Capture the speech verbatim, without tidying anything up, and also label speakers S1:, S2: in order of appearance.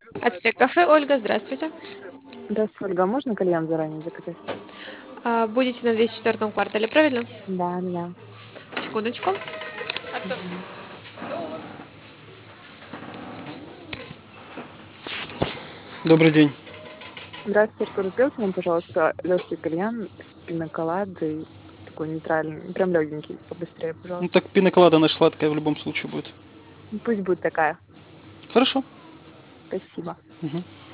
S1: Ацтек кафе, Ольга, здравствуйте.
S2: Здравствуйте, Ольга. А можно кальян заранее заказать?
S1: А, будете на двести четвёртом квартале, правильно?
S2: Да, да.
S1: Секундочку.
S2: Мгм.
S3: Добрый день.
S2: Здравствуйте, Артур. Сделайте нам, пожалуйста, легкий кальян с пина-коладой, такой нейтральный, прям легенький, побыстрее,
S3: Ну
S2: пожалуйста.
S3: так пина-колада, она ж сладкая в любом случае будет.
S2: Ну, пусть будет такая.
S3: Хорошо.
S2: Спасибо.
S3: Мгм.